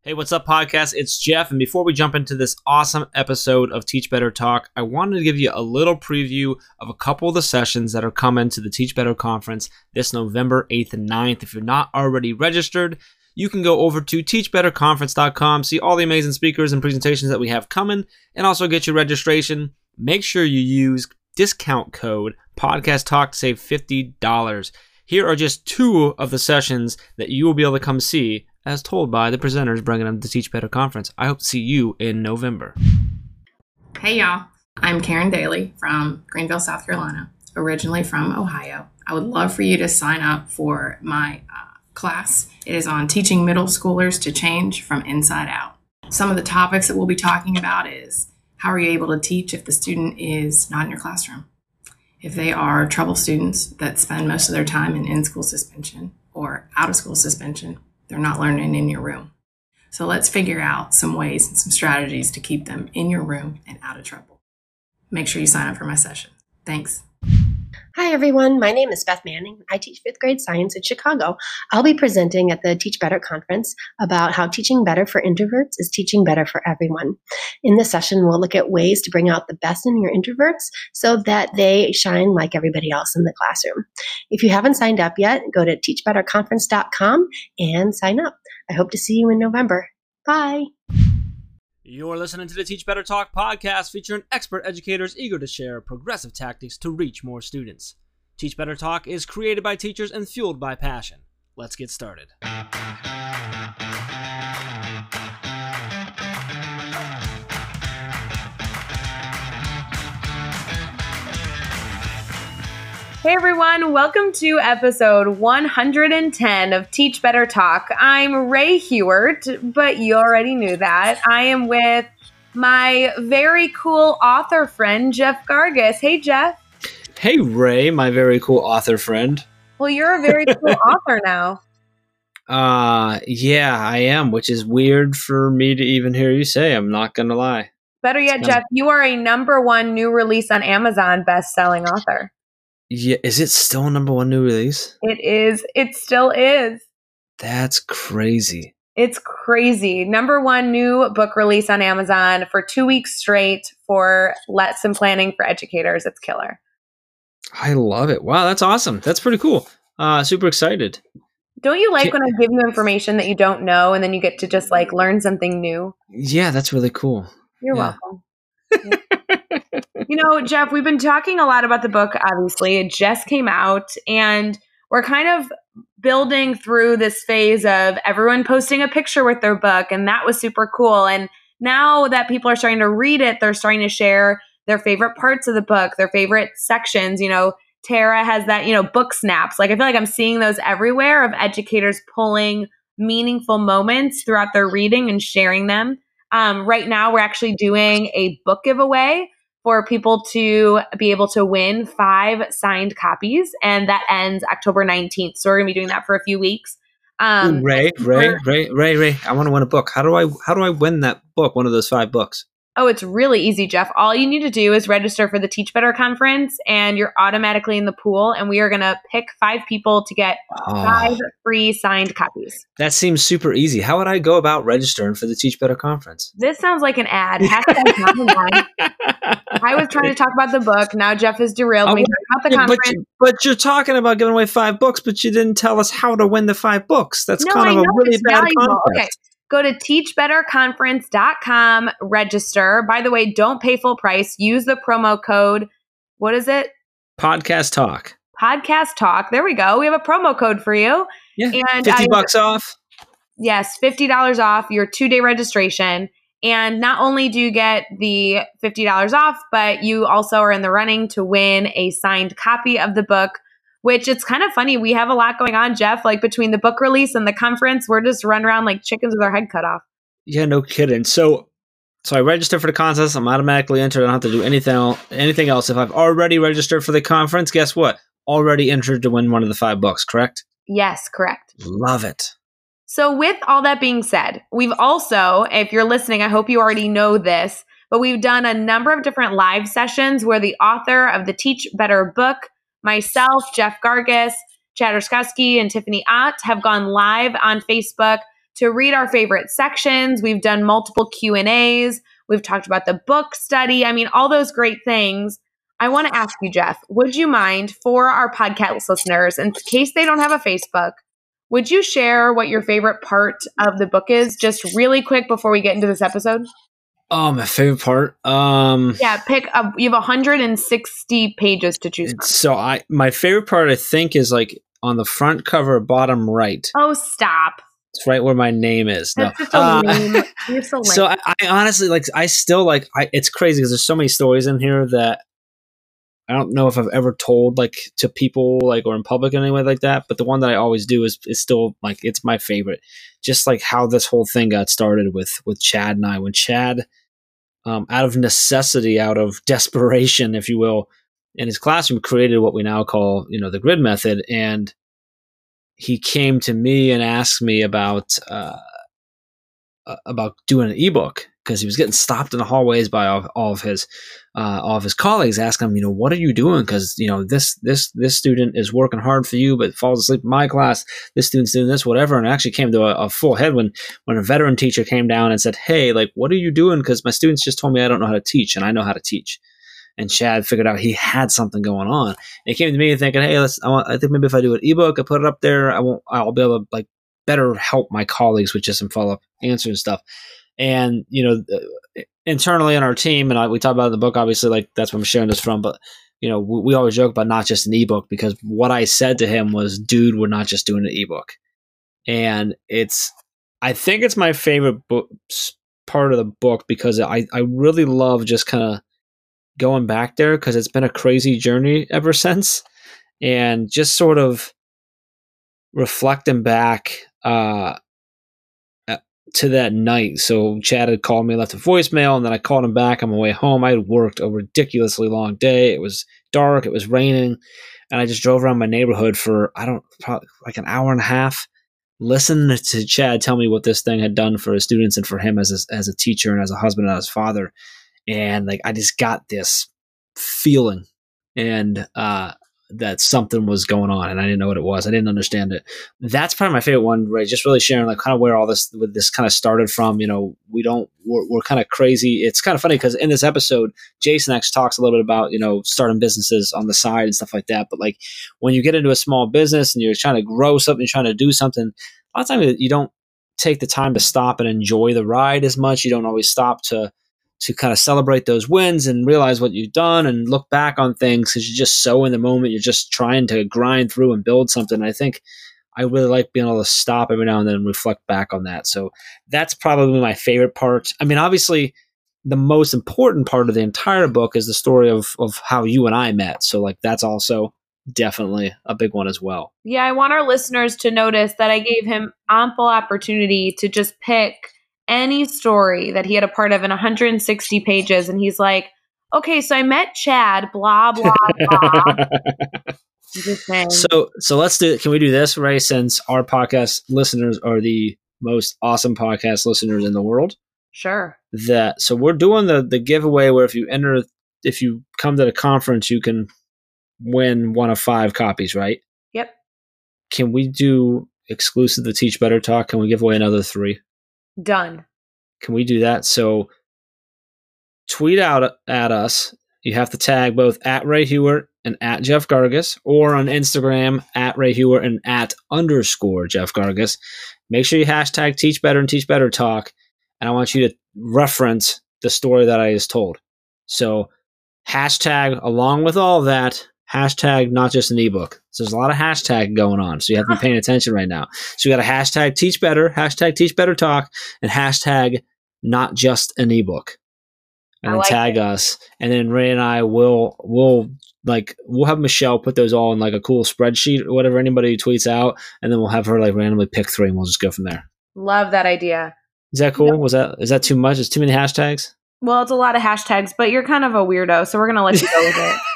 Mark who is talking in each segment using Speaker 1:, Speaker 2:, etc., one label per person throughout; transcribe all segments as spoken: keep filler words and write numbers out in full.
Speaker 1: Hey, what's up, podcast? It's Jeff, and before we jump into this awesome episode of Teach Better Talk, I wanted to give you a little preview of a couple of the sessions that are coming to the Teach Better Conference this November eighth and ninth. If you're not already registered, you can go over to teach better conference dot com, see all the amazing speakers and presentations that we have coming, and also get your registration. Make sure you use discount code Podcast Talk to save fifty dollars. Here are just two of the sessions that you will be able to come see, as told by the presenters bringing them to the Teach Better Conference. I hope to see you in November.
Speaker 2: Hey y'all, I'm Karen Daly from Greenville, South Carolina, originally from Ohio. I would love for you to sign up for my uh, class. It is on teaching middle schoolers to change from inside out. Some of the topics that we'll be talking about is how are you able to teach if the student is not in your classroom? If they are trouble students that spend most of their time in in-school suspension or out-of-school suspension, they're not learning in your room. So let's figure out some ways and some strategies to keep them in your room and out of trouble. Make sure you sign up for my session. Thanks.
Speaker 3: Hi, everyone. My name is Beth Manning. I teach fifth grade science in Chicago. I'll be presenting at the Teach Better Conference about how teaching better for introverts is teaching better for everyone. In this session, we'll look at ways to bring out the best in your introverts so that they shine like everybody else in the classroom. If you haven't signed up yet, go to teach better conference dot com and sign up. I hope to see you in November. Bye.
Speaker 1: You're listening to the Teach Better Talk podcast featuring expert educators eager to share progressive tactics to reach more students. Teach Better Talk is created by teachers and fueled by passion. Let's get started.
Speaker 4: Hey everyone, welcome to episode one hundred ten of Teach Better Talk. I'm Ray Hewart, but you already knew that. I am with my very cool author friend, Jeff Gargas. Hey, Jeff.
Speaker 1: Hey, Ray, my very cool author friend.
Speaker 4: Well, you're a very cool author now.
Speaker 1: Uh, yeah, I am, which is weird for me to even hear you say. I'm not going to lie.
Speaker 4: Better yet,
Speaker 1: It's
Speaker 4: Jeff, you are a number one new release on Amazon best-selling author.
Speaker 1: Yeah, is it still a number one new release?
Speaker 4: It is. It still is.
Speaker 1: That's crazy.
Speaker 4: It's crazy. Number one new book release on Amazon for two weeks straight for lesson planning for educators. It's killer.
Speaker 1: I love it. Wow, that's awesome. That's pretty cool. Uh, super excited.
Speaker 4: Don't you like
Speaker 1: Can-
Speaker 4: when I give you information that you don't know and then you get to just like learn something new?
Speaker 1: Yeah, that's really cool.
Speaker 4: You're
Speaker 1: Yeah.
Speaker 4: welcome. You know, Jeff, we've been talking a lot about the book, obviously. It just came out, and we're kind of building through this phase of everyone posting a picture with their book, and that was super cool. And now that people are starting to read it, they're starting to share their favorite parts of the book, their favorite sections. You know, Tara has that, you know, book snaps. Like, I feel like I'm seeing those everywhere of educators pulling meaningful moments throughout their reading and sharing them. Um, right now, we're actually doing a book giveaway for people to be able to win five signed copies, and that ends October nineteenth. So we're going to be doing that for a few weeks. Um,
Speaker 1: Ooh, Ray, Ray, Ray, Ray, Ray. I want to win a book. How do I? How do I win that book? One of those five books.
Speaker 4: Oh, it's really easy, Jeff. All you need to do is register for the Teach Better Conference, and you're automatically in the pool. And we are going to pick five people to get
Speaker 1: Oh,
Speaker 4: five free signed copies.
Speaker 1: that seems super easy. How would I go about registering for the Teach Better Conference?
Speaker 4: This sounds like an ad. Hashtag not an ad. I was trying to talk about the book. Now Jeff has derailed me about the
Speaker 1: Yeah,
Speaker 4: conference.
Speaker 1: but, you- but you're talking about giving away five books, but you didn't tell us how to win the five books. That's
Speaker 4: No,
Speaker 1: kind
Speaker 4: I
Speaker 1: of a
Speaker 4: know
Speaker 1: really
Speaker 4: it's
Speaker 1: bad
Speaker 4: valuable.
Speaker 1: concept.
Speaker 4: Okay. Go to teach better conference dot com, register. By the way, don't pay full price. Use the promo code. What is it?
Speaker 1: Podcast Talk.
Speaker 4: Podcast Talk. There we go. We have a promo code for you.
Speaker 1: Yeah,
Speaker 4: And
Speaker 1: fifty
Speaker 4: I-
Speaker 1: bucks off.
Speaker 4: Yes, fifty dollars off your two-day registration. And not only do you get the fifty dollars off, but you also are in the running to win a signed copy of the book, which it's kind of funny. We have a lot going on, Jeff, like between the book release and the conference, we're just running around like chickens with our head cut off.
Speaker 1: Yeah, no kidding. So, so I register for the contest. I'm automatically entered. I don't have to do anything el- anything else. If I've already registered for the conference, guess what? Already entered to win one of the five books. Correct?
Speaker 4: Yes, correct.
Speaker 1: Love it.
Speaker 4: So with all that being said, we've also, if you're listening, I hope you already know this, but we've done a number of different live sessions where the author of the Teach Better book, myself, Jeff Gargas, Chad Ruskowski, and Tiffany Ott have gone live on Facebook to read our favorite sections. We've done multiple Q and A's. We've talked about the book study. I mean, all those great things. I want to ask you, Jeff, would you mind, for our podcast listeners, in case they don't have a Facebook, would you share what your favorite part of the book is, just really quick before we get into this episode?
Speaker 1: Oh, my favorite part. Um,
Speaker 4: yeah, pick up. You have one hundred sixty pages to choose from.
Speaker 1: So I, my favorite part, I think, is like on the front cover, bottom right.
Speaker 4: Oh, stop!
Speaker 1: It's right where my name is.
Speaker 4: That's
Speaker 1: no.
Speaker 4: such a
Speaker 1: uh,
Speaker 4: lame. You're so lame.
Speaker 1: So I, I honestly like. I still like. I, it's crazy because there's so many stories in here that I don't know if I've ever told like to people like or in public in any way like that. But the one that I always do is is still like it's my favorite. Just like how this whole thing got started with with Chad and I. When Chad, um, out of necessity, out of desperation, if you will, in his classroom, created what we now call you know the grid method, and he came to me and asked me about uh, about doing an ebook because he was getting stopped in the hallways by all, all of his uh, all of his colleagues, asking him, you know, what are you doing? Because you know this this this student is working hard for you, but falls asleep in my class. This student's doing this, whatever. And it actually came to a, a full head when when a veteran teacher came down and said, "Hey, like, what are you doing? Because my students just told me I don't know how to teach, and I know how to teach." And Chad figured out he had something going on. And he came to me thinking, "Hey, let's. I, want, I think maybe if I do an ebook, I put it up there, I won't. I'll be able to like better help my colleagues with just some follow up answers and stuff." And you know, uh, internally in our team, and I, we talk about it in the book. Obviously, like that's where I'm sharing this from. But you know, we, we always joke about not just an ebook because what I said to him was, "Dude, we're not just doing an ebook." And it's, I think it's my favorite book part of the book because I I really love just kind of going back there because it's been a crazy journey ever since, and just sort of reflecting back uh, to that night. So Chad had called me, left a voicemail, and then I called him back on my way home. I had worked a ridiculously long day. It was dark. It was raining, and I just drove around my neighborhood for I don't probably like an hour and a half, listening to Chad tell me what this thing had done for his students and for him as a, as a teacher and as a husband and as a father. And like I just got this feeling and uh that something was going on and I didn't know what it was. I didn't understand it. That's probably my favorite one, right? Just really sharing like kind of where all this with this kind of started from. You know, we don't we're, we're kind of crazy. It's kind of funny because in this episode, Jason actually talks a little bit about, you know, starting businesses on the side and stuff like that. But like when you get into a small business and you're trying to grow something, you're trying to do something, a lot of times you don't take the time to stop and enjoy the ride as much. You don't always stop to to kind of celebrate those wins and realize what you've done and look back on things because you're just so in the moment. You're just trying to grind through and build something. I think I really like being able to stop every now and then and reflect back on that. So that's probably my favorite part. I mean, obviously, the most important part of the entire book is the story of of how you and I met. So like that's also definitely a big one as well.
Speaker 4: Yeah, I want our listeners to notice that I gave him ample opportunity to just pick any story that he had a part of in one hundred sixty pages. And he's like, okay, so I met Chad, blah, blah, blah. Just saying.
Speaker 1: So, so let's do, can we do this, Ray, since our podcast listeners are the most awesome podcast listeners in the world?
Speaker 4: Sure.
Speaker 1: That, so we're doing the, the giveaway where if you enter, if you come to the conference, you can win one of five copies, right?
Speaker 4: Yep.
Speaker 1: Can we do exclusive to Teach Better Talk? Can we give away another three?
Speaker 4: Done.
Speaker 1: Can we do that? So tweet out at us. You have to tag both at Ray Hughart and at Jeff Gargas, or on Instagram at Ray Hughart and at underscore Jeff Gargas. Make sure you hashtag Teach Better and Teach Better Talk. And I want you to reference the story that I just told. So hashtag along with all of that, hashtag not just an ebook. So there's a lot of hashtag going on. So you have to be paying attention right now. So you got a hashtag Teach Better, hashtag Teach Better Talk, and hashtag not just an ebook. And then like tag it. us. And then Ray and I will will like we'll have Michelle put those all in like a cool spreadsheet or whatever anybody tweets out, and then we'll have her like randomly pick three and we'll just go from there.
Speaker 4: Love that idea.
Speaker 1: Is that cool? Yep. Was that is that too much? Is too many hashtags?
Speaker 4: Well, it's a lot of hashtags, but you're kind of a weirdo, so we're gonna let you go with it.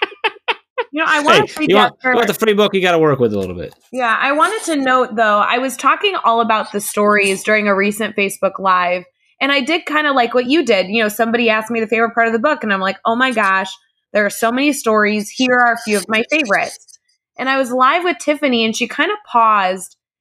Speaker 4: You know, I want
Speaker 1: hey, you want, you want the free book, you got to work with it a little bit.
Speaker 4: Yeah, I wanted to note, though, I was talking all about the stories during a recent Facebook Live, and I did kind of like what you did. You know, somebody asked me the favorite part of the book, and I'm like, oh my gosh, there are so many stories. Here are a few of my favorites. And I was live with Tiffany, and she kind of paused,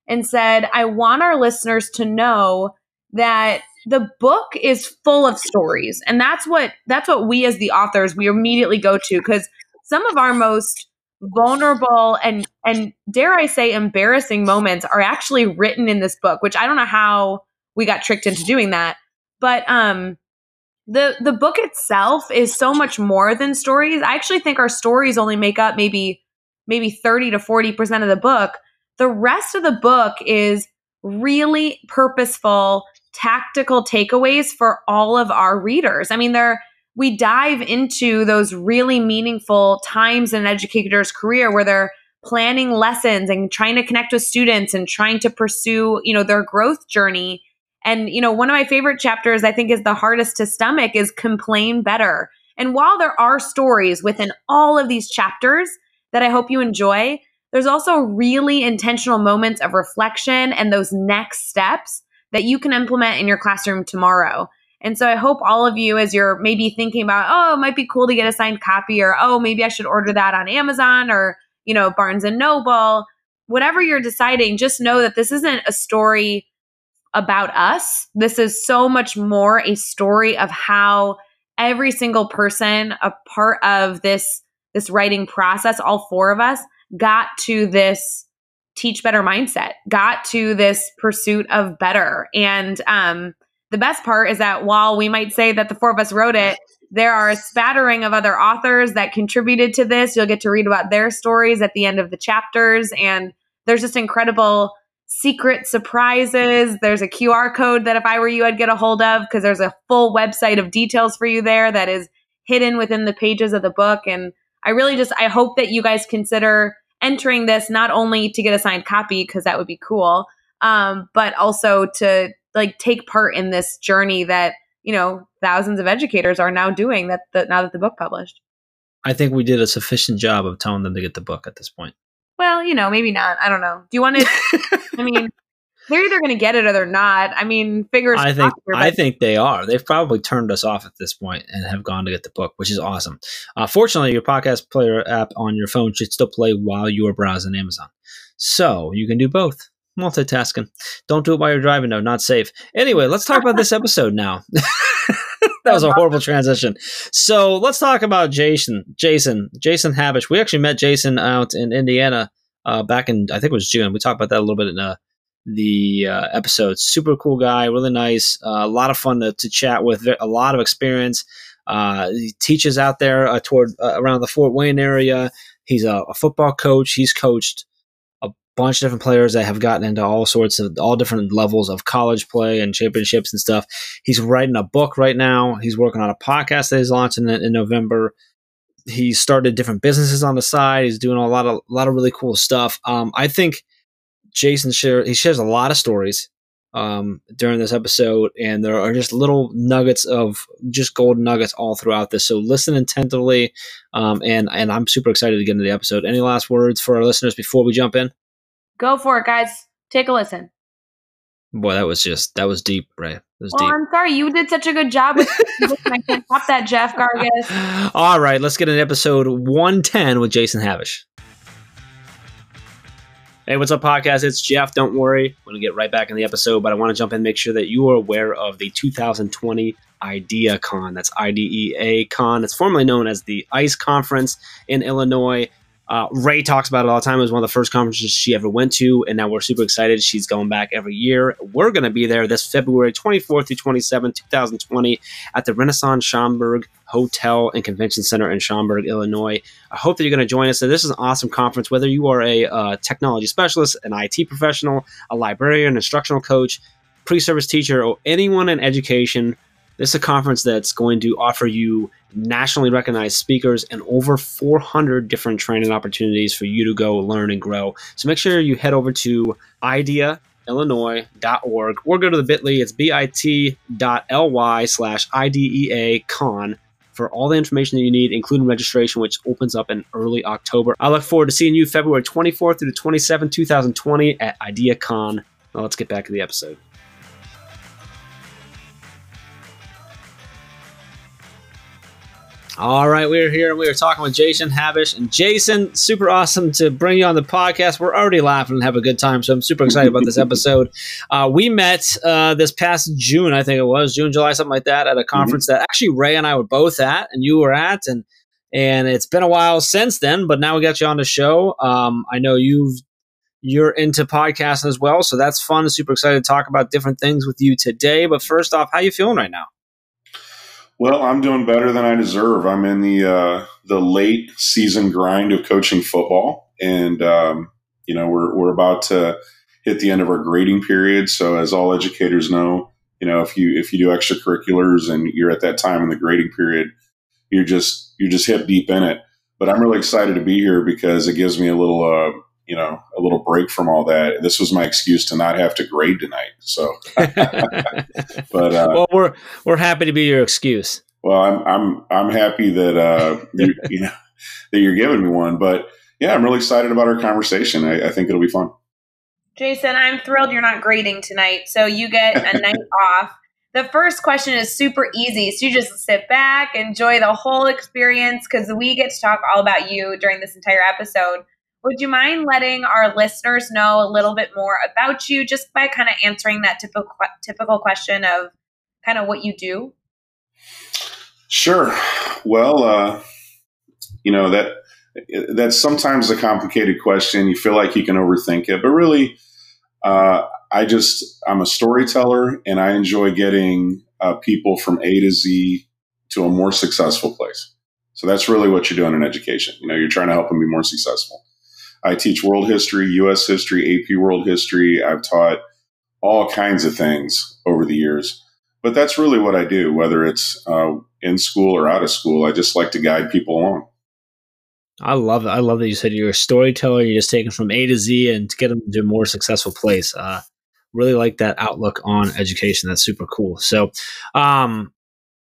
Speaker 4: and said, I want our listeners to know that the book is full of stories. And that's what that's what we as the authors, we immediately go to, because some of our most vulnerable and and dare I say embarrassing moments are actually written in this book, which I don't know how we got tricked into doing that. But um the the book itself is so much more than stories. I actually think our stories only make up maybe maybe thirty to forty percent of the book. The rest of the book is really purposeful, tactical takeaways for all of our readers. I mean, there we dive into those really meaningful times in an educator's career where they're planning lessons and trying to connect with students and trying to pursue, you know, their growth journey. And, you know, one of my favorite chapters, I think is the hardest to stomach, is Complain Better. And while there are stories within all of these chapters that I hope you enjoy, there's also really intentional moments of reflection and those next steps that you can implement in your classroom tomorrow. And so I hope all of you, as you're maybe thinking about, oh, it might be cool to get a signed copy, or, oh, maybe I should order that on Amazon or, you know, Barnes and Noble, whatever you're deciding, just know that this isn't a story about us. This is so much more a story of how every single person, a part of this, this writing process, all four of us, got to this teach better mindset, got to this pursuit of better. And um, the best part is that while we might say that the four of us wrote it, there are a spattering of other authors that contributed to this. You'll get to read about their stories at the end of the chapters. And there's just incredible secret surprises. There's a Q R code that if I were you, I'd get a hold of, because there's a full website of details for you there that is hidden within the pages of the book. And I really just, I hope that you guys consider entering this not only to get a signed copy, because that would be cool, um, but also to like take part in this journey that, you know, thousands of educators are now doing that, that now that the book published.
Speaker 1: I think we did a sufficient job of telling them to get the book at this point.
Speaker 4: Well, you know, maybe not. I don't know. Do you want to, I mean, they're either going to get it or they're not. I mean, fingers
Speaker 1: I think
Speaker 4: here,
Speaker 1: I think they are. They've probably turned us off at this point and have gone to get the book, which is awesome. Uh, fortunately, your podcast player app on your phone should still play while you are browsing Amazon. So you can do both. Multitasking. Don't do it while you're driving, though. Not safe. Anyway, let's talk about this episode now. That was a horrible transition. So let's talk about Jason. Jason. Jason Habish. We actually met Jason out in Indiana uh, back in, I think it was June. We talked about that a little bit in uh, the uh, episode. Super cool guy. Really nice. Uh, a lot of fun to, to chat with. A lot of experience. Uh, he teaches out there uh, toward uh, around the Fort Wayne area. He's a, a football coach. He's coached bunch of different players that have gotten into all sorts of all different levels of college play and championships and stuff. He's writing a book right now. He's working on a podcast that he's launching in, in November. He started different businesses on the side. He's doing a lot of a lot of really cool stuff. Um, I think Jason share he shares a lot of stories um, during this episode, and there are just little nuggets of just golden nuggets all throughout this. So listen attentively, um, and and I'm super excited to get into the episode. Any last words for our listeners before we jump in?
Speaker 4: Go for it, guys. Take a listen.
Speaker 1: Boy, that was just, that was deep, Ray. That was
Speaker 4: well,
Speaker 1: deep.
Speaker 4: I'm sorry. You did such a good job with I can't top that, Jeff Gargas.
Speaker 1: All right, let's get into episode one ten with Jason Habish. Hey, what's up, podcast? It's Jeff. Don't worry. I'm going to get right back in the episode, but I want to jump in and make sure that you are aware of the two thousand twenty IDEACon. That's I D E A Con. It's formerly known as the ICE Conference in Illinois. Uh, Ray talks about it all the time. It was one of the first conferences she ever went to, and now we're super excited. She's going back every year. We're going to be there this February twenty-fourth through twenty-seventh, twenty twenty at the Renaissance Schaumburg Hotel and Convention Center in Schaumburg, Illinois. I hope that you're going to join us. So this is an awesome conference, whether you are a uh, technology specialist, an I T professional, a librarian, instructional coach, pre-service teacher, or anyone in education. This is a conference that's going to offer you nationally recognized speakers and over four hundred different training opportunities for you to go learn and grow. So make sure you head over to idea illinois dot org or go to the bit dot l y. It's bit.ly slash IDEA con for all the information that you need, including registration, which opens up in early October. I look forward to seeing you February twenty-fourth through the twenty-seventh, twenty twenty at IdeaCon. Now let's get back to the episode. All right, we're here and we are talking with Jason Habish. And Jason, super awesome to bring you on the podcast. We're already laughing and have a good time, so I'm super excited about this episode. Uh, we met uh, this past June, I think it was, June, July, something like that, at a conference mm-hmm. that actually Ray and I were both at and you were at. And and it's been a while since then, but now we got you on the show. Um, I know you've You're into podcasting as well, so that's fun. Super excited to talk about different things with you today. But first off, how you feeling right now?
Speaker 5: Well, I'm doing better than I deserve. I'm in the uh, the late season grind of coaching football, and um, you know we're we're about to hit the end of our grading period. So, as all educators know, you know if you if you do extracurriculars and you're at that time in the grading period, you're just you're just hip deep in it. But I'm really excited to be here because it gives me a little. Uh, you know, a little break from all that. This was my excuse to not have to grade tonight. So, but, uh,
Speaker 1: well, we're, we're happy to be your excuse.
Speaker 5: Well, I'm, I'm, I'm happy that, uh, you, you know, that you're giving me one, but yeah, I'm really excited about our conversation. I, I think it'll be fun.
Speaker 4: Jason, I'm thrilled you're not grading tonight. So you get a night off. The first question is super easy. So you just sit back, enjoy the whole experience because we get to talk all about you during this entire episode. Would you mind letting our listeners know a little bit more about you just by kind of answering that typical typical question of kind of what you do?
Speaker 5: Sure. Well, uh, you know, that that's sometimes a complicated question. You feel like you can overthink it, but really, uh, I just, I'm a storyteller and I enjoy getting uh, people from A to Z to a more successful place. So that's really what you're doing in education. You know, you're trying to help them be more successful. I teach world history, U S history, A P world history. I've taught all kinds of things over the years, but that's really what I do, whether it's uh, in school or out of school. I just like to guide people along.
Speaker 1: I love it. I love that you said you're a storyteller. You're just taking from A to Z and to get them to a more successful place. Uh, really like that outlook on education. That's super cool. So, um,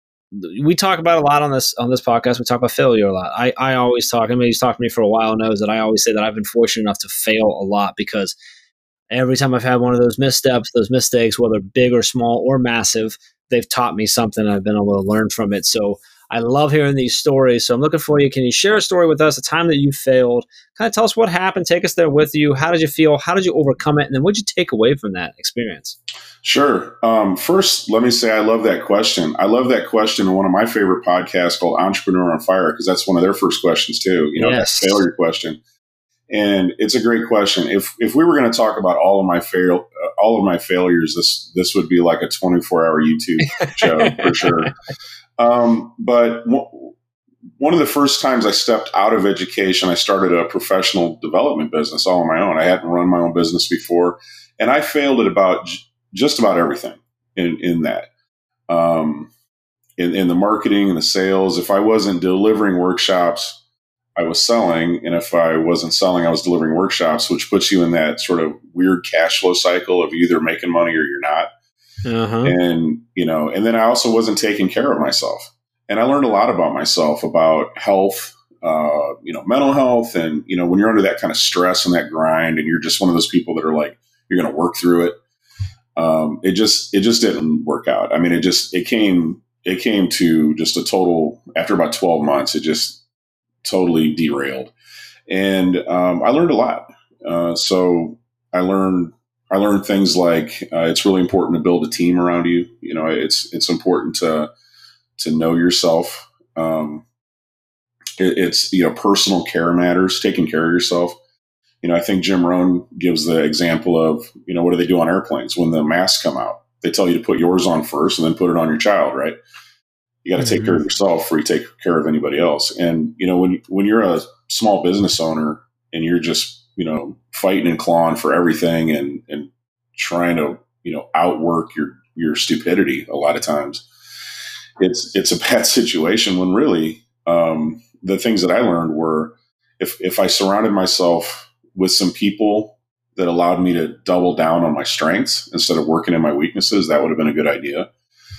Speaker 1: we talk about a lot on this on this podcast. We talk about failure a lot. I, I always talk, anybody who's talked to me for a while knows that I always say that I've been fortunate enough to fail a lot because every time I've had one of those missteps, those mistakes, whether big or small or massive, they've taught me something. I've been able to learn from it. So I love hearing these stories. So I'm looking for you. Can you share a story with us, a time that you failed? Kind of tell us what happened. Take us there with you. How did you feel? How did you overcome it? And then what did you take away from that experience?
Speaker 5: Sure. Um, first, let me say I love that question. I love that question in one of my favorite podcasts called Entrepreneur on Fire, because that's one of their first questions too, you know, yes. That failure question. And it's a great question. If if we were going to talk about all of my fail, uh, all of my failures, this this would be like a twenty-four hour YouTube show for sure. Um, but w- one of the first times I stepped out of education, I started a professional development business all on my own. I hadn't run my own business before, and I failed at about j- just about everything in in that. Um, in, in the marketing and the sales, if I wasn't delivering workshops, I was selling. And if I wasn't selling, I was delivering workshops, which puts you in that sort of weird cash flow cycle of either making money or you're not. Uh-huh. And, you know, and then I also wasn't taking care of myself. And I learned a lot about myself, about health, uh, you know, mental health. And, you know, when you're under that kind of stress and that grind and you're just one of those people that are like, you're going to work through it. Um, it just, it just didn't work out. I mean, it just, it came, it came to just a total, after about twelve months, it just totally derailed. And, um, I learned a lot. Uh, so I learned, I learned things like, uh, it's really important to build a team around you. You know, it's, it's important to, to know yourself. Um, it, it's, you know, personal care matters, taking care of yourself. You know, I think Jim Rohn gives the example of, you know, what do they do on airplanes when the masks come out? They tell you to put yours on first and then put it on your child, right? You got to take mm-hmm. care of yourself before you take care of anybody else. And, you know, when, when you're a small business owner and you're just, you know, fighting and clawing for everything and, and trying to, you know, outwork your, your stupidity a lot of times, it's, it's a bad situation when really, um, the things that I learned were if, if I surrounded myself with some people that allowed me to double down on my strengths instead of working in my weaknesses, that would have been a good idea.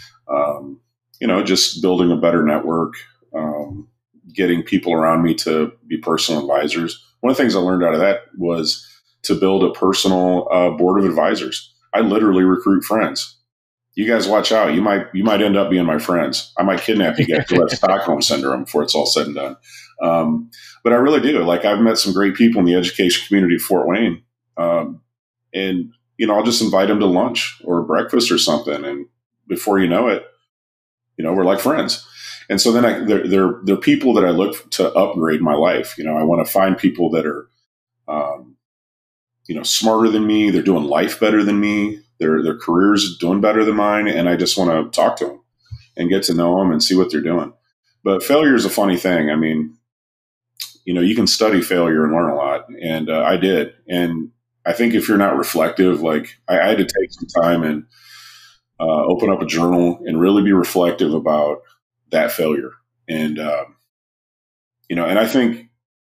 Speaker 5: Um, you know, just building a better network, um, getting people around me to be personal advisors. One of the things I learned out of that was to build a personal uh, board of advisors. I literally recruit friends. you guys watch out. You might you might end up being my friends. I might kidnap you guys who have Stockholm syndrome before it's all said and done. Um, but I really do. Like, I've met some great people in the education community of Fort Wayne, um, and you know, I'll just invite them to lunch or breakfast or something, and before you know it, you know, we're like friends. And so then I, they're, they're, they're people that I look to upgrade my life. You know, I want to find people that are, um, you know, smarter than me. They're doing life better than me. Their, their careers doing better than mine. And I just want to talk to them and get to know them and see what they're doing. But failure is a funny thing. I mean, you know, you can study failure and learn a lot. And uh, I did. And I think if you're not reflective, like I, I had to take some time and uh, open up a journal and really be reflective about that failure. And, uh, you know, and I think,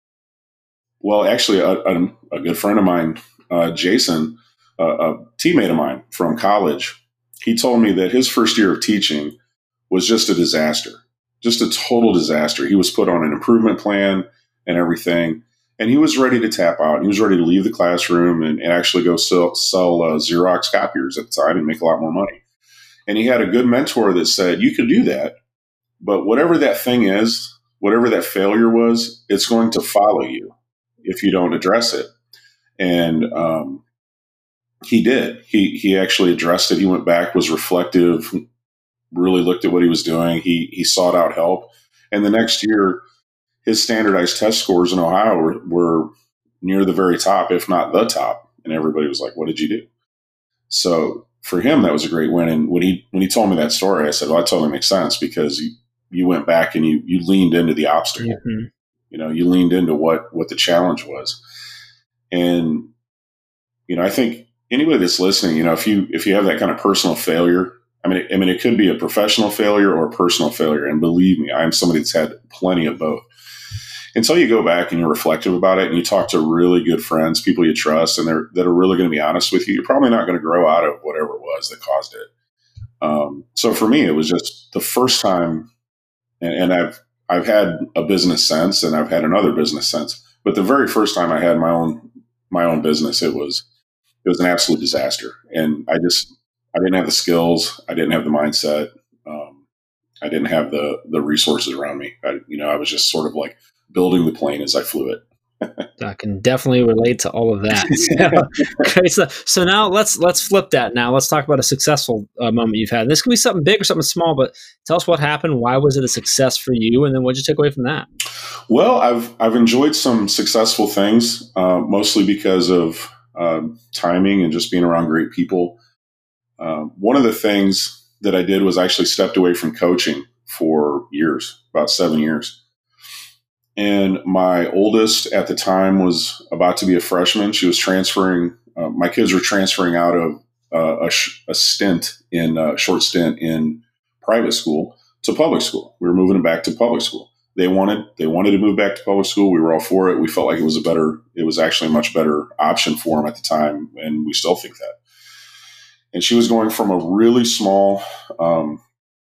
Speaker 5: well, actually a, a, a good friend of mine, uh, Jason, uh, a teammate of mine from college, he told me that his first year of teaching was just a disaster, just a total disaster. He was put on an improvement plan and everything, and he was ready to tap out. He was ready to leave the classroom and, and actually go sell, sell uh, Xerox copiers at the time and make a lot more money. And he had a good mentor that said, you could do that, but whatever that thing is, whatever that failure was, it's going to follow you if you don't address it. And um, he did. He he actually addressed it. He went back, was reflective, really looked at what he was doing. He he sought out help. And the next year, his standardized test scores in Ohio were, were near the very top, if not the top. And everybody was like, what did you do? So for him, that was a great win. And when he when he told me that story, I said, well, that totally makes sense, because you, you went back and you you leaned into the obstacle. Mm-hmm. You know, you leaned into what what the challenge was. And, you know, I think anybody that's listening, you know, if you if you have that kind of personal failure, I mean, it, I mean, it could be a professional failure or a personal failure. And believe me, I'm somebody that's had plenty of both. Until you go back and you're reflective about it and you talk to really good friends, people you trust, and they're that are really going to be honest with you, you're probably not going to grow out of whatever it was that caused it. Um, so for me, it was just the first time, and, and I've I've had a business since, and I've had another business since, but the very first time I had my own my own business, it was it was an absolute disaster, and I just I didn't have the skills, I didn't have the mindset, um, I didn't have the the resources around me. I, you know, I was just sort of like building the plane as I flew it.
Speaker 1: I can definitely relate to all of that. So, okay, so so now let's let's flip that. Now let's talk about a successful uh, moment you've had. And this could be something big or something small, but tell us what happened. Why was it a success for you, and then what did you take away from that?
Speaker 5: Well, I've I've enjoyed some successful things, uh, mostly because of um, timing and just being around great people. Uh, one of the things that I did was I actually stepped away from coaching for years, about seven years. And my oldest at the time was about to be a freshman. She was transferring. Uh, my kids were transferring out of uh, a, sh- a stint in a short stint in private school to public school. We were moving them back to public school. They wanted they wanted to move back to public school. We were all for it. We felt like it was a better. It was actually a much better option for them at the time, and we still think that. And she was going from a really small um,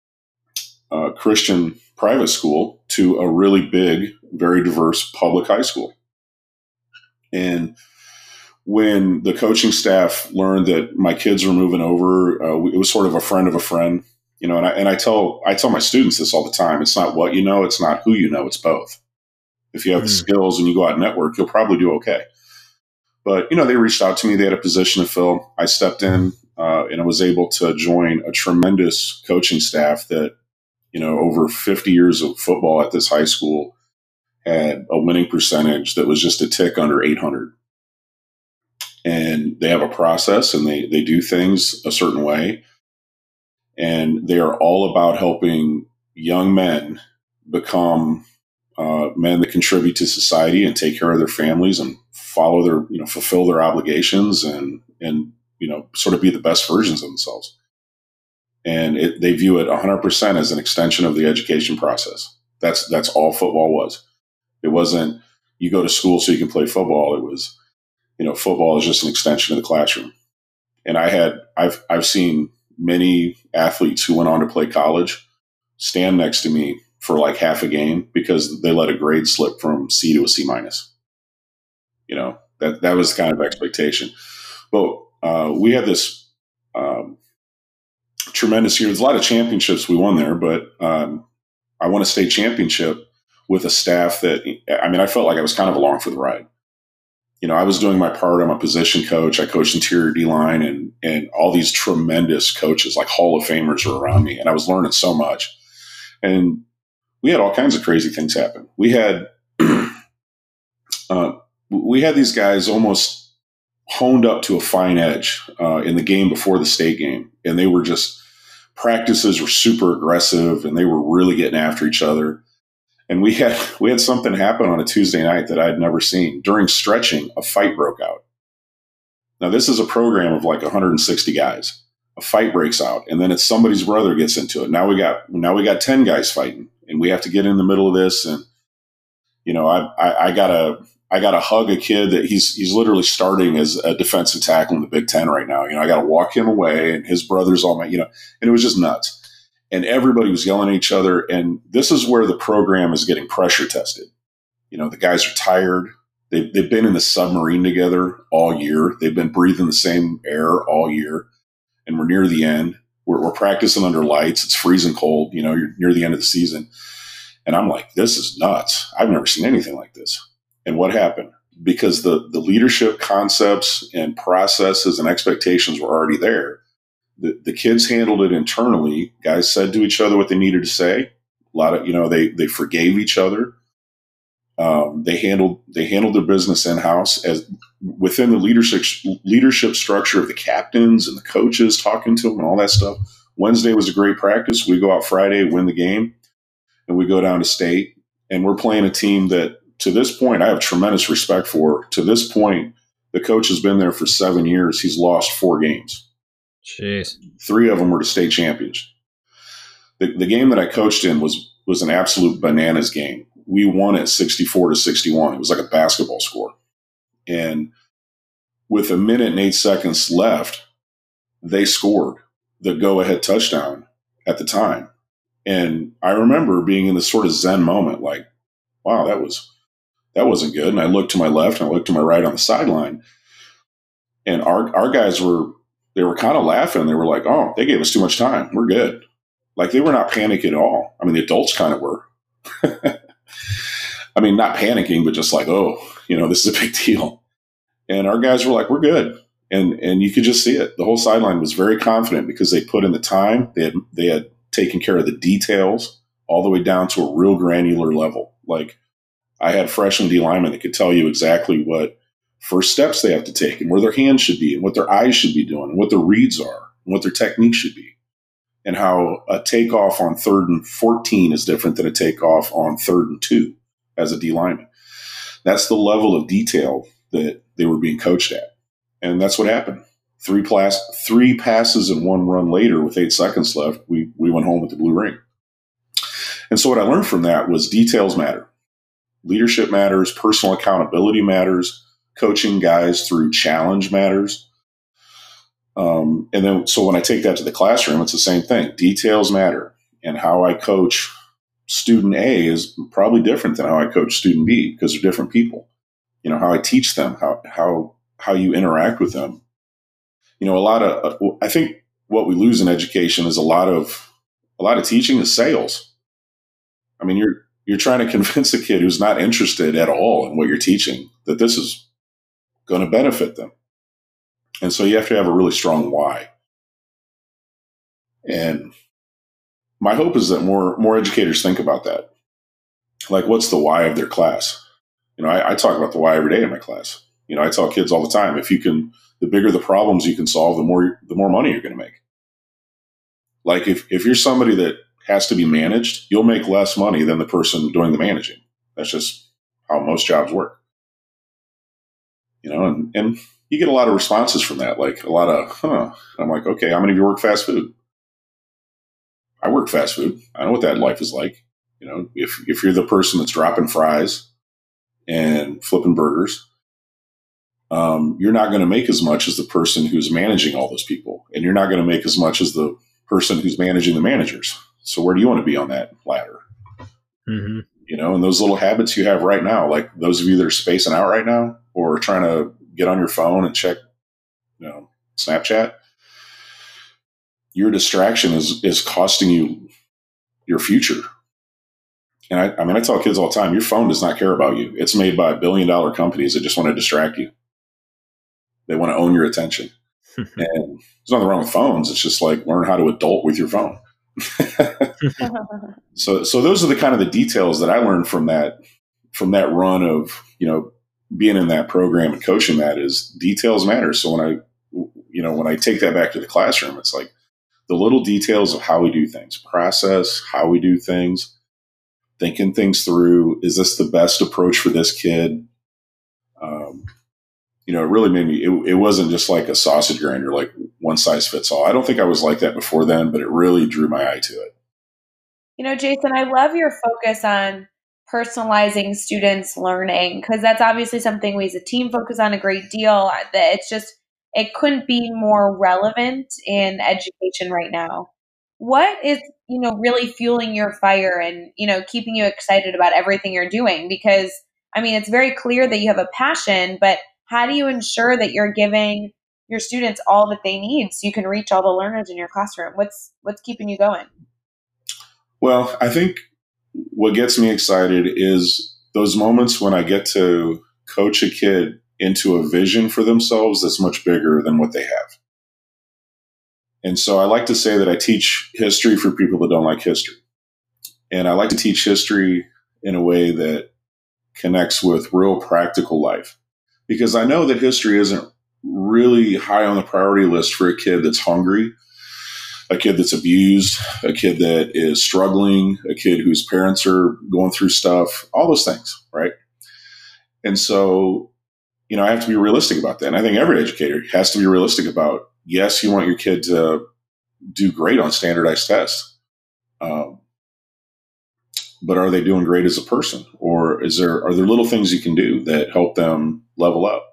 Speaker 5: uh, Christian private school to a really big, very diverse public high school. And when the coaching staff learned that my kids were moving over, uh, it was sort of a friend of a friend, you know, and I, and I tell, I tell my students this all the time. It's not what you know, it's not who you know, it's both. If you have mm. the skills and you go out and network, you'll probably do okay. But, you know, they reached out to me. They had a position to fill. I stepped in uh, and I was able to join a tremendous coaching staff that, you know, over fifty years of football at this high school had a winning percentage that was just a tick under eight hundred. And they have a process and they, they do things a certain way. And they are all about helping young men become uh, men that contribute to society and take care of their families and follow their, you know, fulfill their obligations and, and, you know, sort of be the best versions of themselves. And it, they view it one hundred percent as an extension of the education process. That's that's all football was. It wasn't you go to school so you can play football. It was, you know, football is just an extension of the classroom. And I had I've I've seen many athletes who went on to play college stand next to me for like half a game because they let a grade slip from C to a C minus. You know, that that was kind of expectation. But uh, we had this. Um, tremendous year. There's a lot of championships we won there, but um, I won a state championship with a staff that, I mean, I felt like I was kind of along for the ride. You know, I was doing my part. I'm a position coach. I coached interior D-line, and and all these tremendous coaches, like Hall of Famers, were around me, and I was learning so much. And we had all kinds of crazy things happen. We had uh, we had these guys almost honed up to a fine edge uh, in the game before the state game, and they were just practices were super aggressive, and they were really getting after each other. And we had we had something happen on a Tuesday night that I had never seen. During stretching, a fight broke out. Now, this is a program of like one hundred sixty guys. A fight breaks out, and then it's somebody's brother gets into it. Now we got now we got ten guys fighting, and we have to get in the middle of this. And you know, I I, I gotta I gotta hug a kid that he's he's literally starting as a defensive tackle in the Big Ten right now. You know, I gotta walk him away, and his brother's all my you know, and it was just nuts. And everybody was yelling at each other. And this is where the program is getting pressure tested. You know, the guys are tired. They've, they've been in the submarine together all year. They've been breathing the same air all year. And we're near the end. We're, we're practicing under lights. It's freezing cold. You know, you're near the end of the season. And I'm like, this is nuts. I've never seen anything like this. And what happened? Because the, the leadership concepts and processes and expectations were already there. The, the kids handled it internally. Guys said to each other what they needed to say. A lot of, you know, they, they forgave each other. Um, they handled, they handled their business in-house as within the leadership, leadership structure of the captains and the coaches talking to them and all that stuff. Wednesday was a great practice. We go out Friday, win the game, and we go down to state, and we're playing a team that to this point, I have tremendous respect for. To this point, the coach has been there for seven years. He's lost four games.
Speaker 1: Jeez.
Speaker 5: Three of them were to state champions. The, the game that I coached in was was an absolute bananas game. We won it sixty-four to sixty-one. It was like a basketball score. And with a minute and eight seconds left, they scored the go-ahead touchdown at the time. And I remember being in this sort of zen moment, like, wow, that was that wasn't good. And I looked to my left and I looked to my right on the sideline. And our our guys were They were kind of laughing. They were like, oh, they gave us too much time. We're good. Like, they were not panicking at all. I mean, the adults kind of were. I mean, not panicking, but just like, oh, you know, this is a big deal. And our guys were like, we're good. And and you could just see it. The whole sideline was very confident because they put in the time. They had, they had taken care of the details all the way down to a real granular level. Like, I had freshman D linemen that could tell you exactly what first steps they have to take and where their hands should be and what their eyes should be doing and what their reads are and what their technique should be and how a takeoff on third and fourteen is different than a takeoff on third and two as a D lineman. That's the level of detail that they were being coached at. And that's what happened. Three, class, three passes and one run later with eight seconds left, we, we went home with the blue ring. And so what I learned from that was details matter. Leadership matters. Personal accountability matters. Coaching guys through challenge matters. Um, and then, so when I take that to the classroom, it's the same thing. Details matter. And how I coach student A is probably different than how I coach student B because they're different people. You know, how I teach them, how, how, how you interact with them. You know, a lot of, uh, I think what we lose in education is a lot of, a lot of teaching is sales. I mean, you're, you're trying to convince a kid who's not interested at all in what you're teaching that this is going to benefit them. And so you have to have a really strong why. And my hope is that more more educators think about that. Like, what's the why of their class? You know, I, I talk about the why every day in my class. You know, I tell kids all the time, if you can, the bigger the problems you can solve, the more the more money you're going to make. Like, if, if you're somebody that has to be managed, you'll make less money than the person doing the managing. That's just how most jobs work. You know, and, and you get a lot of responses from that, like a lot of, huh. I'm like, okay, how many of you work fast food? I work fast food. I know what that life is like. You know, if if you're the person that's dropping fries and flipping burgers, um, you're not going to make as much as the person who's managing all those people. And you're not going to make as much as the person who's managing the managers. So where do you want to be on that ladder?
Speaker 1: Mm-hmm.
Speaker 5: You know, and those little habits you have right now, like those of you that are spacing out right now or trying to get on your phone and check, you know, Snapchat, your distraction is, is costing you your future. And I, I mean, I tell kids all the time, your phone does not care about you. It's made by billion dollar companies that just want to distract you. They want to own your attention. And there's nothing wrong with phones. It's just like, learn how to adult with your phone. so, so those are the kind of the details that I learned from that, from that run of, you know, being in that program and coaching that is details matter. So when I, you know, when I take that back to the classroom, it's like the little details of how we do things, process, how we do things, thinking things through. Is this the best approach for this kid? Um, you know, it really made me, it, it wasn't just like a sausage grinder, like one size fits all. I don't think I was like that before then, but it really drew my eye to it.
Speaker 4: You know, Jason, I love your focus on personalizing students' learning, because that's obviously something we as a team focus on a great deal. That it's just, it couldn't be more relevant in education right now. What is, you know, really fueling your fire and, you know, keeping you excited about everything you're doing? Because, I mean, it's very clear that you have a passion, but how do you ensure that you're giving your students all that they need so you can reach all the learners in your classroom? What's what's keeping you going?
Speaker 5: Well, I think what gets me excited is those moments when I get to coach a kid into a vision for themselves that's much bigger than what they have. And so I like to say that I teach history for people that don't like history. And I like to teach history in a way that connects with real practical life. Because I know that history isn't really high on the priority list for a kid that's hungry, a kid that's abused, a kid that is struggling, a kid whose parents are going through stuff, all those things, right? And so, you know, I have to be realistic about that. And I think every educator has to be realistic about, yes, you want your kid to do great on standardized tests. Um, but are they doing great as a person? Or is there, are there little things you can do that help them level up?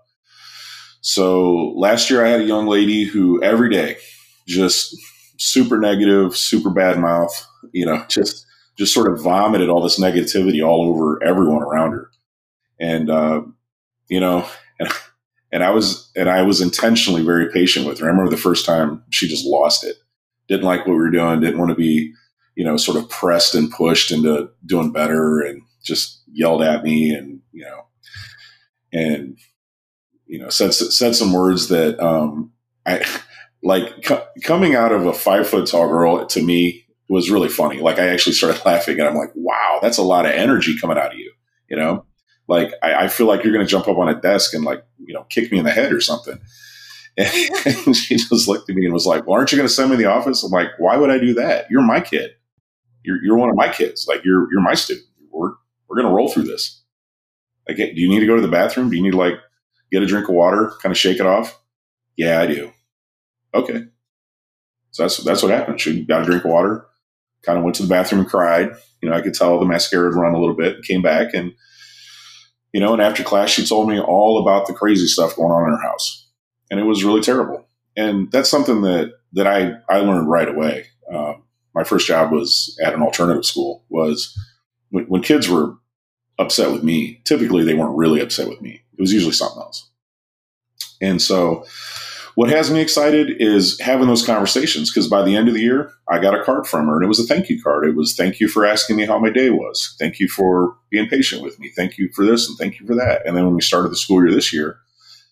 Speaker 5: So last year I had a young lady who every day just super negative, super bad mouth, you know, just, just sort of vomited all this negativity all over everyone around her. And, uh, you know, and, and I was, and I was intentionally very patient with her. I remember the first time she just lost it, didn't like what we were doing, didn't want to be, you know, sort of pressed and pushed into doing better, and just yelled at me, and, you know, and, you know, said, said some words that, um, I like co- coming out of a five foot tall girl to me was really funny. Like, I actually started laughing, and I'm like, wow, that's a lot of energy coming out of you. You know, like, I, I feel like you're going to jump up on a desk and, like, you know, kick me in the head or something. And she just looked at me and was like, well, aren't you going to send me to the office? I'm like, why would I do that? You're my kid. You're, you're one of my kids. Like, you're, you're my student. We're, we're going to roll through this. Like, do you need to go to the bathroom? Do you need to, like, get a drink of water, kind of shake it off? Yeah, I do. Okay. So that's, that's what happened. She got a drink of water, kind of went to the bathroom and cried. You know, I could tell the mascara had run a little bit, came back, and, you know, and after class, she told me all about the crazy stuff going on in her house. And it was really terrible. And that's something that, that I, I learned right away. Um, my first job was at an alternative school, was when, when kids were upset with me, typically they weren't really upset with me. It was usually something else. And so what has me excited is having those conversations, because by the end of the year, I got a card from her, and it was a thank you card. It was, thank you for asking me how my day was. Thank you for being patient with me. Thank you for this, and thank you for that. And then when we started the school year this year,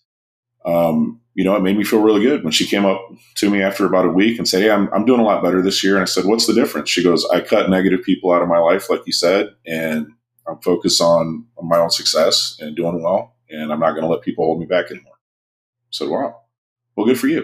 Speaker 5: um, you know, it made me feel really good when she came up to me after about a week and said, hey, I'm, I'm doing a lot better this year. And I said, what's the difference? She goes, I cut negative people out of my life, like you said, and I'm focused on, on my own success and doing well, and I'm not going to let people hold me back anymore. I said, wow, well, good for you.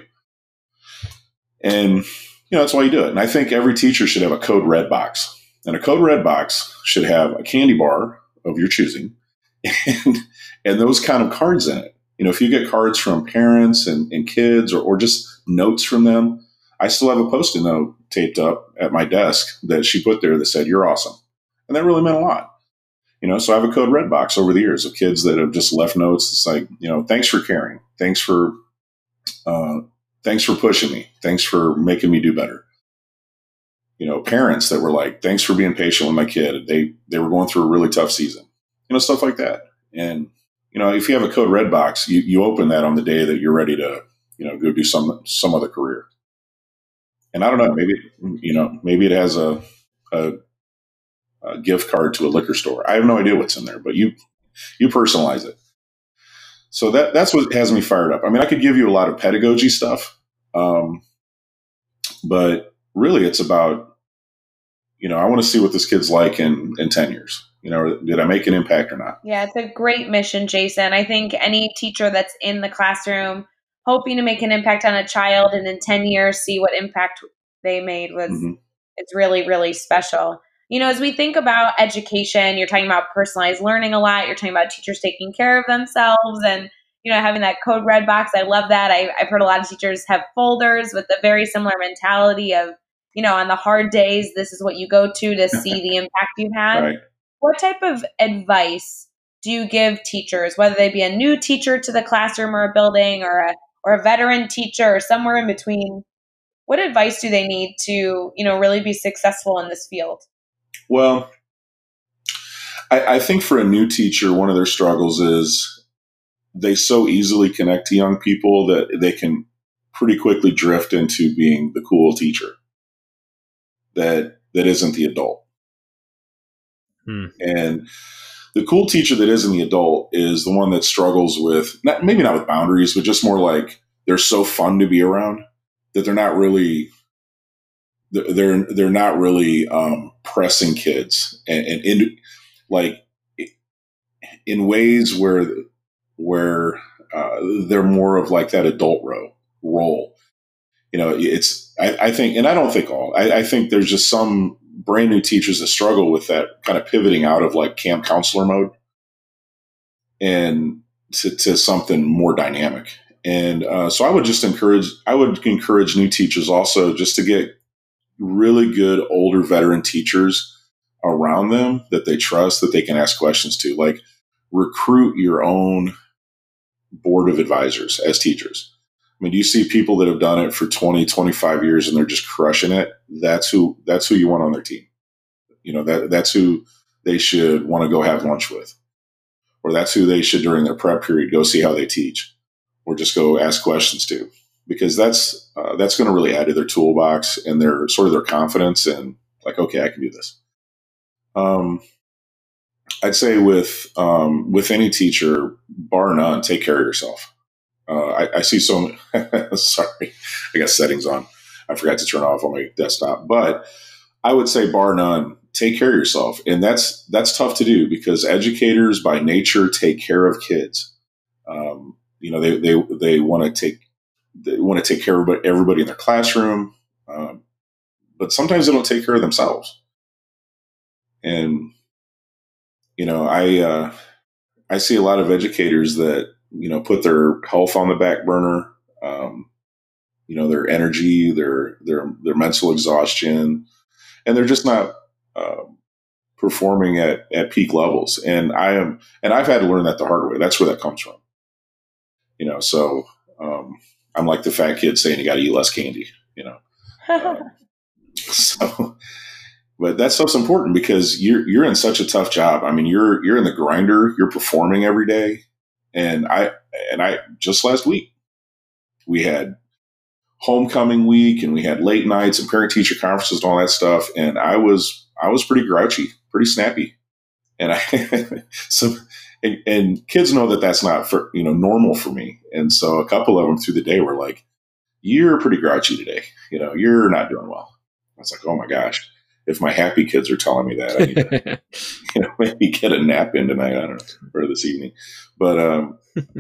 Speaker 5: And, you know, that's why you do it. And I think every teacher should have a code red box. And a code red box should have a candy bar of your choosing and, and those kind of cards in it. You know, if you get cards from parents and, and kids, or, or just notes from them, I still have a Post-it note taped up at my desk that she put there that said, you're awesome. And that really meant a lot. You know, so I have a code red box over the years of kids that have just left notes. It's like, you know, thanks for caring. Thanks for, uh, thanks for pushing me. Thanks for making me do better. You know, parents that were like, thanks for being patient with my kid. They, they were going through a really tough season, you know, stuff like that. And, you know, if you have a code red box, you, you open that on the day that you're ready to, you know, go do some, some other career. And I don't know, maybe, you know, maybe it has a, a, a gift card to a liquor store. I have no idea what's in there, but you, you personalize it. So that, that's what has me fired up. I mean, I could give you a lot of pedagogy stuff. Um, but really it's about, you know, I want to see what this kid's like in, in ten years. You know, did I make an impact or not?
Speaker 4: Yeah, it's a great mission, Jason. I think any teacher that's in the classroom hoping to make an impact on a child and in ten years see what impact they made was, mm-hmm. it's really, really special. You know, as we think about education, you're talking about personalized learning a lot. You're talking about teachers taking care of themselves and, you know, having that code red box. I love that. I, I've heard a lot of teachers have folders with a very similar mentality of, you know, on the hard days, this is what you go to to see the impact you've had.
Speaker 5: Right.
Speaker 4: What type of advice do you give teachers, whether they be a new teacher to the classroom or a building or a or a veteran teacher or somewhere in between? What advice do they need to, you know, really be successful in this field?
Speaker 5: Well, I, I think for a new teacher, one of their struggles is they so easily connect to young people that they can pretty quickly drift into being the cool teacher that that isn't the adult. Hmm. And the cool teacher that isn't the adult is the one that struggles with, not, maybe not with boundaries, but just more like they're so fun to be around that they're not really, they're they're not really um, pressing kids and, and in like in ways where where uh, they're more of like that adult role role. You know, it's I, I think, and I don't think all. I, I think there's just some brand new teachers that struggle with that kind of pivoting out of like camp counselor mode and to, to something more dynamic. And uh, so I would just encourage, I would encourage new teachers also just to get really good older veteran teachers around them that they trust, that they can ask questions to. Like recruit your own board of advisors as teachers. I mean, do you see people that have done it for twenty, twenty-five years and they're just crushing it? That's who, that's who you want on their team. You know, that that's who they should want to go have lunch with, or that's who they should during their prep period go see how they teach, or just go ask questions to, because that's, uh, that's going to really add to their toolbox and their sort of their confidence and like, okay, I can do this. Um, I'd say with, um, with any teacher, bar none, take care of yourself. Uh, I, I see so many, sorry, I got settings on. I forgot to turn off on my desktop, but I would say bar none, take care of yourself. And that's, that's tough to do because educators by nature take care of kids. Um, you know, they, they, they want to take, they want to take care of everybody in their classroom. Um, but sometimes they don't take care of themselves. And, you know, I, uh, I see a lot of educators that, you know, put their health on the back burner, um, you know, their energy, their, their, their mental exhaustion, and they're just not, uh, performing at, at peak levels. And I am, and I've had to learn that the hard way. That's where that comes from. You know, so, um, I'm like the fat kid saying you got to eat less candy, you know? um, so, but that stuff's important because you're, you're in such a tough job. I mean, you're, you're in the grinder, you're performing every day. And I, and I, just last week, we had homecoming week and we had late nights and parent teacher conferences and all that stuff. And I was, I was pretty grouchy, pretty snappy. And I, so, and, and kids know that that's not for, you know, normal for me. And so a couple of them through the day were like, you're pretty grouchy today. You know, you're not doing well. I was like, oh my gosh. If my happy kids are telling me that, I need to, you know, maybe get a nap in tonight. I don't know, or this evening. But um,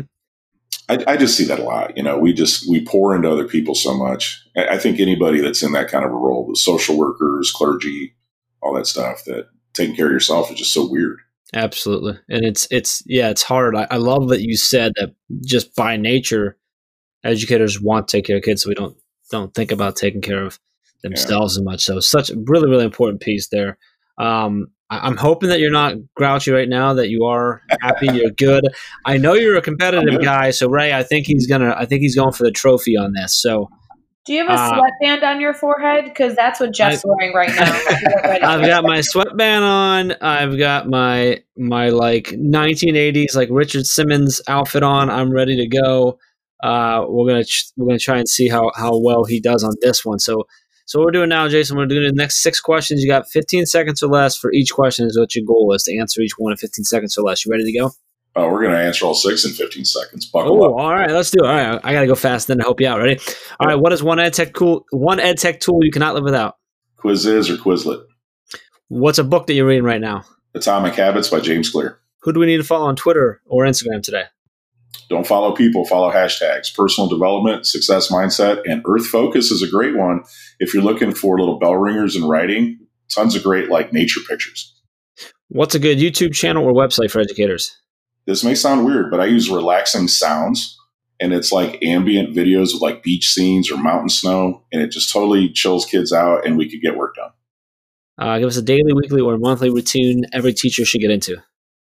Speaker 5: I, I just see that a lot. You know, we just we pour into other people so much. I, I think anybody that's in that kind of a role, the social workers, clergy, all that stuff, that taking care of yourself is just so weird.
Speaker 1: Absolutely, and it's it's yeah, it's hard. I, I love that you said that just by nature, educators want to take care of kids, so we don't don't think about taking care of themselves yeah. as much. So such a really, really important piece there. Um, I, I'm hoping that you're not grouchy right now, that you are happy, you're good. I know you're a competitive guy. So Ray, I think he's going to, I think he's going for the trophy on this. So
Speaker 4: do you have a uh, sweatband on your forehead? Cause that's what Jeff's I, wearing right now.
Speaker 1: I've got my sweatband on. I've got my, my like nineteen eighties, like Richard Simmons outfit on. I'm ready to go. Uh, we're going to, ch- we're going to try and see how, how well he does on this one. So, So what we're doing now, Jason, we're doing the next six questions. You got fifteen seconds or less for each question is what your goal is, to answer each one in fifteen seconds or less. You ready to go?
Speaker 5: Oh, we're going to answer all six in fifteen seconds. Buckle
Speaker 1: oh,
Speaker 5: up.
Speaker 1: All right, let's do it. All right, I got to go fast then to help you out. Ready? All right, what is one ed tech cool, one ed tech tool you cannot live without?
Speaker 5: Quizizz or Quizlet?
Speaker 1: What's a book that you're reading right now?
Speaker 5: Atomic Habits by James Clear.
Speaker 1: Who do we need to follow on Twitter or Instagram today?
Speaker 5: Don't follow people, follow hashtags. Personal development, success mindset, and Earth Focus is a great one. If you're looking for little bell ringers in writing, tons of great like nature pictures.
Speaker 1: What's a good YouTube channel or website for educators?
Speaker 5: This may sound weird, but I use Relaxing Sounds, and it's like ambient videos with like beach scenes or mountain snow, and it just totally chills kids out, and we could get work done.
Speaker 1: Uh, give us a daily, weekly, or monthly routine every teacher should get into.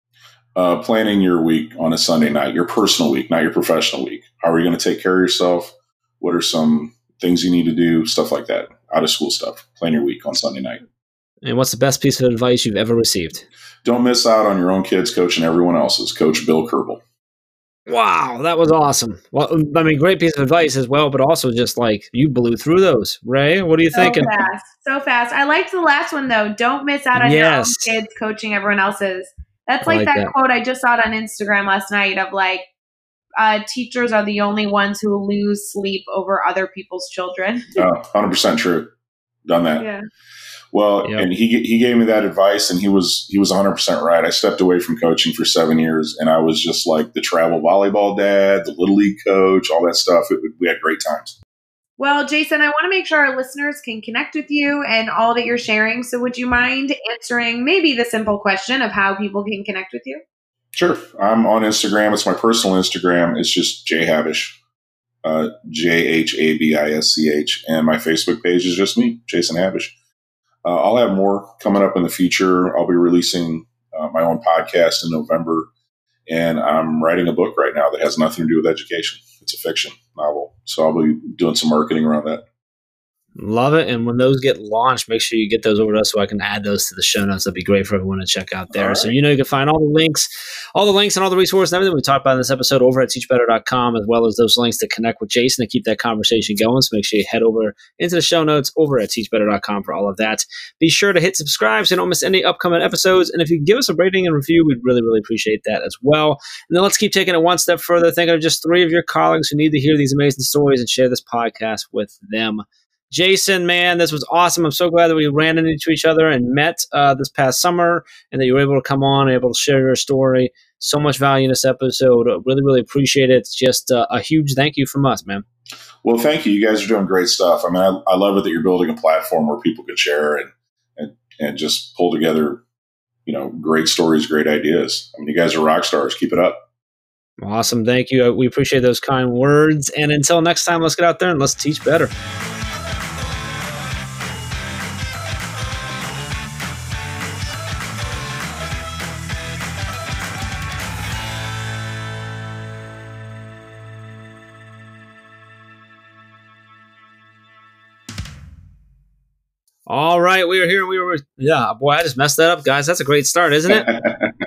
Speaker 5: Uh, planning your week on a Sunday night, your personal week, not your professional week. How are you going to take care of yourself? What are some things you need to do? Stuff like that. Out of school stuff. Plan your week on Sunday night.
Speaker 1: And what's the best piece of advice you've ever received?
Speaker 5: Don't miss out on your own kids coaching everyone else's. Coach Bill Kerbal.
Speaker 1: Wow, that was awesome. Well, I mean, great piece of advice as well, but also just like you blew through those. Ray, what are you
Speaker 4: so
Speaker 1: thinking?
Speaker 4: Fast, so fast. I liked the last one though. Don't miss out on
Speaker 1: yes.
Speaker 4: your own kids coaching everyone else's. That's like,
Speaker 1: like
Speaker 4: that,
Speaker 1: that
Speaker 4: quote I just saw it on Instagram last night of like, uh, teachers are the only ones who lose sleep over other people's children.
Speaker 5: Oh, one hundred percent true. Done that.
Speaker 4: Yeah.
Speaker 5: Well,
Speaker 1: yep.
Speaker 5: and he he gave me that advice, and he was he was one hundred percent right. I stepped away from coaching for seven years, and I was just like the travel volleyball dad, the little league coach, all that stuff. It, we had great times.
Speaker 4: Well, Jason, I want to make sure our listeners can connect with you and all that you're sharing. So would you mind answering maybe the simple question of how people can connect with you?
Speaker 5: Sure. I'm on Instagram. It's my personal Instagram. It's just J Habish, uh, J H A B I S C H. And my Facebook page is just me, Jason Habish. Uh, I'll have more coming up in the future. I'll be releasing uh, my own podcast in November. And I'm writing a book right now that has nothing to do with education. It's a fiction novel. So I'll be doing some marketing around that.
Speaker 1: Love it. And when those get launched, make sure you get those over to us so I can add those to the show notes. That'd be great for everyone to check out there. Right. So, you know, you can find all the links, all the links and all the resources and everything we talked about in this episode over at teach better dot com, as well as those links to connect with Jason to keep that conversation going. So make sure you head over into the show notes over at teach better dot com for all of that. Be sure to hit subscribe so you don't miss any upcoming episodes. And if you give us a rating and review, we'd really, really appreciate that as well. And then let's keep taking it one step further. Think of just three of your colleagues who need to hear these amazing stories and share this podcast with them. Jason, man, this was awesome. I'm so glad that we ran into each other and met uh, this past summer and that you were able to come on and able to share your story. So much value in this episode. Really, really appreciate it. It's just uh, a huge thank you from us, man.
Speaker 5: Well, thank you. You guys are doing great stuff. I mean, I, I love it that you're building a platform where people can share and, and, and just pull together, you know, great stories, great ideas. I mean, you guys are rock stars. Keep it up.
Speaker 1: Awesome. Thank you. We appreciate those kind words. And until next time, let's get out there and let's teach better. All right, we are here. We were, yeah, boy, I just messed that up, guys. That's a great start, isn't it?